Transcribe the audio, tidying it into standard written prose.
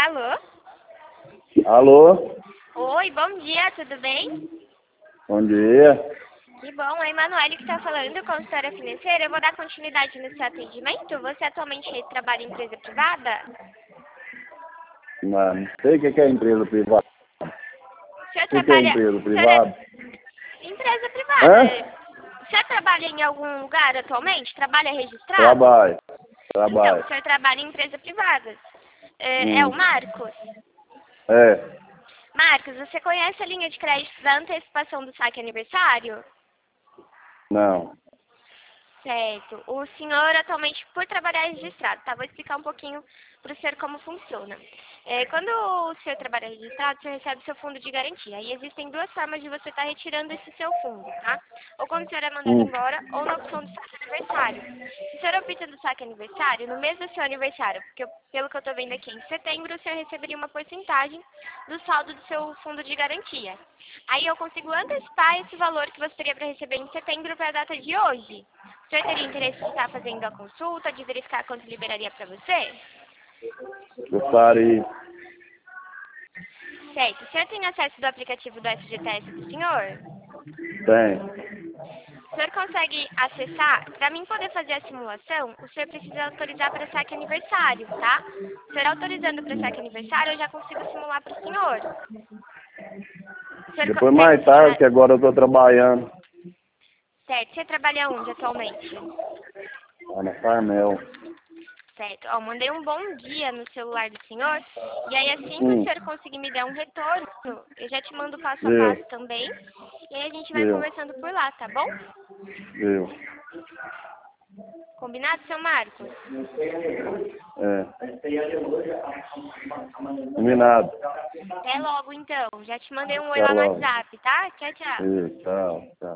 Alô? Alô? Oi, bom dia, tudo bem? Bom dia. Que bom, é a Emanuele que está falando, consultora financeira. Eu vou dar continuidade no seu atendimento. Você atualmente trabalha em empresa privada? Não sei o que é empresa privada. O senhor O que é trabalha... empresa privada? Empresa privada. Hã? O senhor trabalha em algum lugar atualmente? Trabalha registrado? Trabalho. Então, o senhor trabalha em empresa privada. É o Marcos? É. Marcos, você conhece a linha de crédito da antecipação do saque aniversário? Não. Certo. O senhor atualmente, por trabalhar registrado, tá? Vou explicar um pouquinho para o senhor como funciona. Quando o senhor trabalha registrado, você recebe seu fundo de garantia. E existem duas formas de você estar retirando esse seu fundo, tá? Ou quando o senhor é mandado embora, ou na opção do saque aniversário. Se o senhor opta do saque aniversário, no mês do seu aniversário, porque pelo que eu estou vendo aqui, em setembro, o senhor receberia uma porcentagem do saldo do seu fundo de garantia. Aí eu consigo antecipar esse valor que você teria para receber em setembro para a data de hoje. O senhor teria interesse de estar fazendo a consulta, de verificar quanto liberaria para você? Gostaria. Certo. O senhor tem acesso do aplicativo do FGTS do senhor? Tem. O senhor consegue acessar? Para mim poder fazer a simulação, o senhor precisa autorizar para saque aniversário, tá? O senhor autorizando para saque aniversário, eu já consigo simular para o senhor. O senhor Depois consegue mais tarde, simular? que agora eu estou trabalhando. Certo. Você trabalha onde atualmente? Lá na Farmel. Certo. Ó, mandei um bom dia no celular do senhor. E aí, assim que o senhor conseguir me dar um retorno, eu já te mando passo a Viu? passo também. E aí a gente vai Viu? conversando por lá, tá bom? Viu? Combinado, seu Marcos? É. Combinado. Até logo, então. Já te mandei um oi Até lá no logo. WhatsApp, tá? Tchau, tchau. Tchau, tchau.